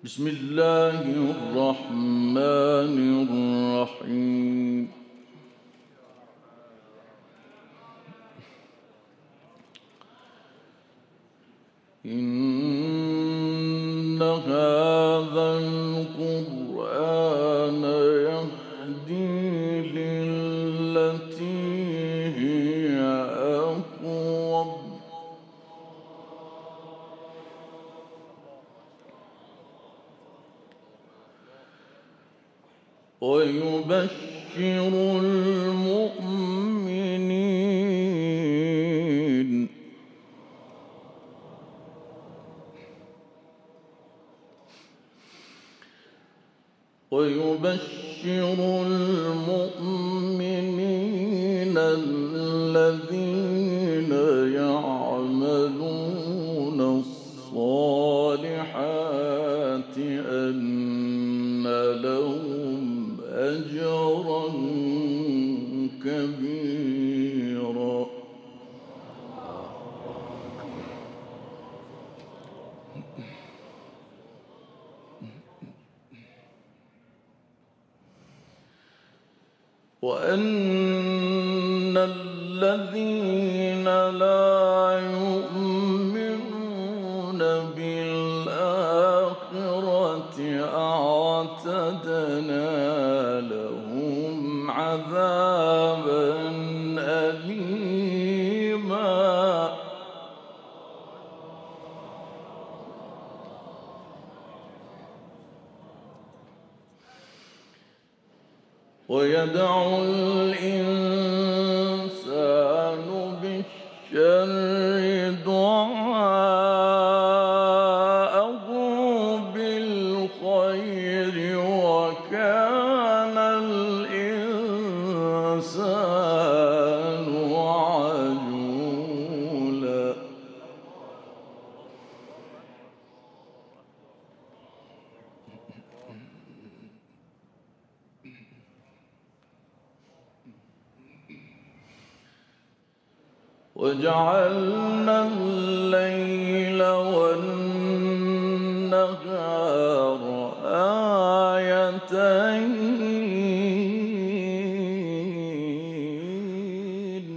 بسم الله الرحمن الرحيم. إن هذا القرآن يهدي للتي هي أقوم ويبشر المؤمنين الذين يعملون الصالحات أن لهم أجرا كبيرا. وأن الذين لا يؤمنون بالآخرة أعتدنا لهم عذابا أليما. ويدعو الإنسان بالشر دعاءه بالخير وكان الإنسان عجولا. وجعلنا الليل والنهار آيتين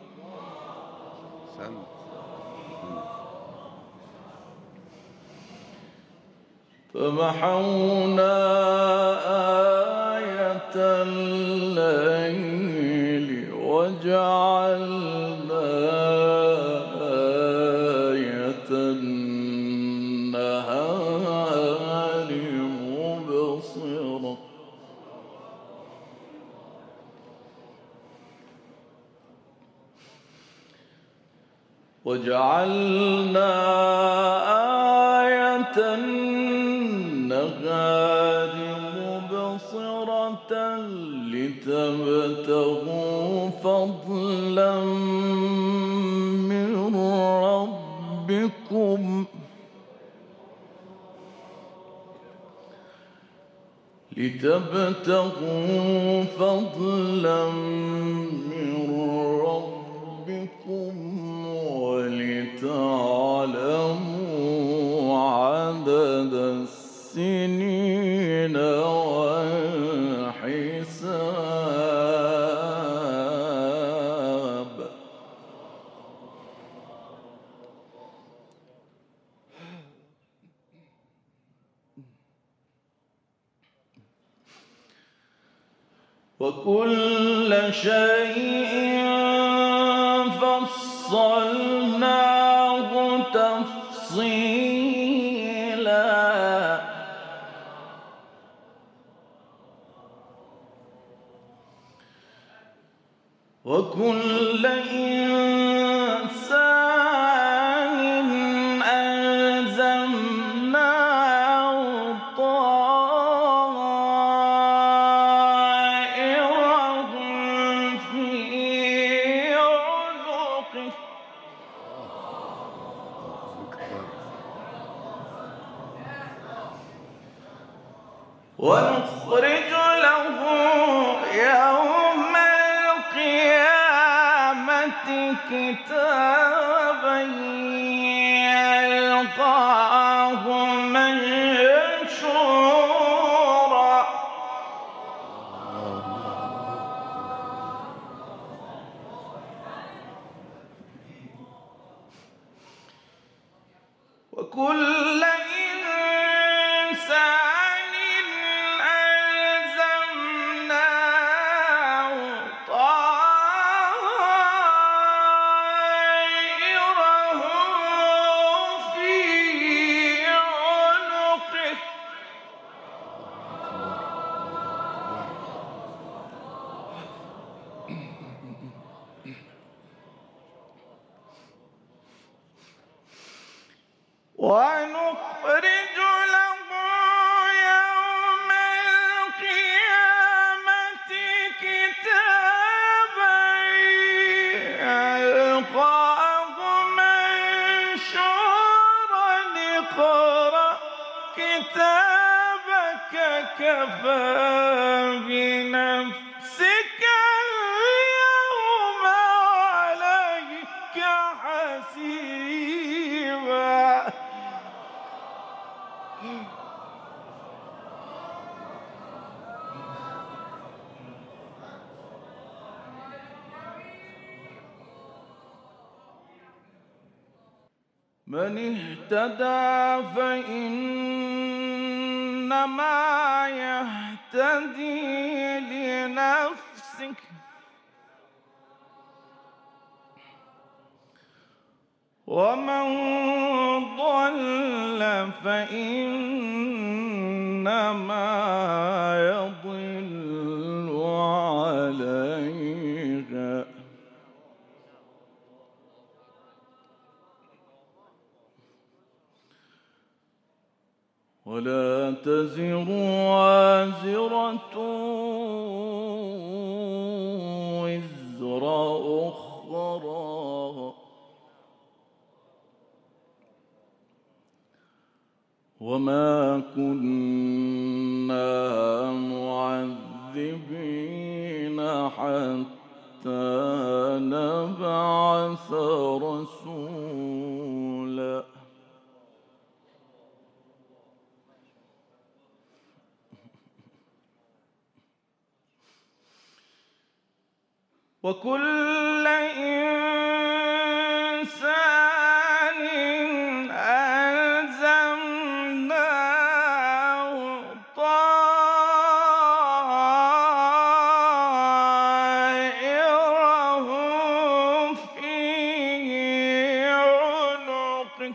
فمحونا آية الليل وجعلنا آية النهار مبصرة. وجعلنا آية النهار مبصرة لتبتغوا فضلا من ربكم ولتعلموا عدد السنين والحساب. وكل شيء فصلناه تفصيلا. وكل إنسان ألزمناه طائره في عنقه ونخرج له يوم القيامة كتابا يلقاه منشورا كتابك كفى بنفسك اليوم عليك حسيبا. من اهتدى فإنما يهتدي لنفسه، ومن ضل فإنما يضل عليها. ولا تزر وازرة وزر أخرى، وما كنا معذبين حتى نبعث رسولا. وكل إنسان ألزمناه طائره في عنقه،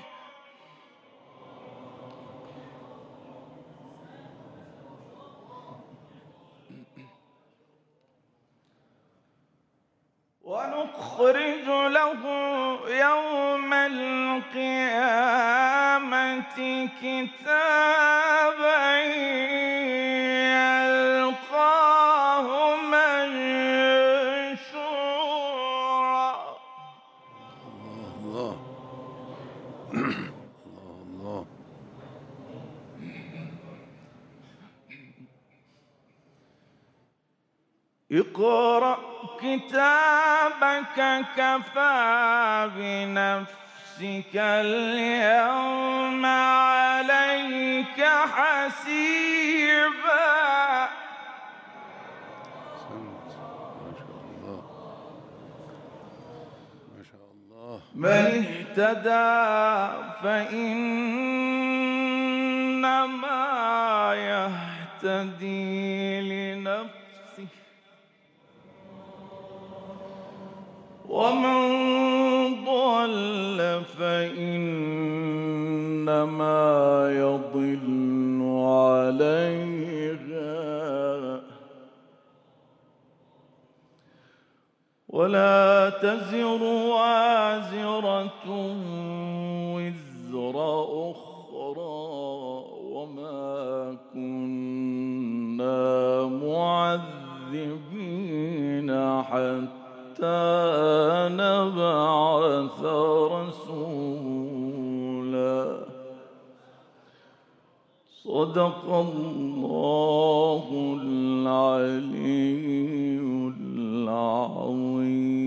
ونخرج له يوم القيامة كتابا يلقاه منشورا. الله الله. اقرأ كتابك كفى بنفسك اليوم عليك حسيبا. ما شاء الله. من اهتدى فإنما يهتدي لنفسه، ومن ضل فإنما يضل عليها. ولا تزر وازرة وزر أخرى، وما كنا معذبين حتى نبعث رسولا. صدق الله العلي العظيم.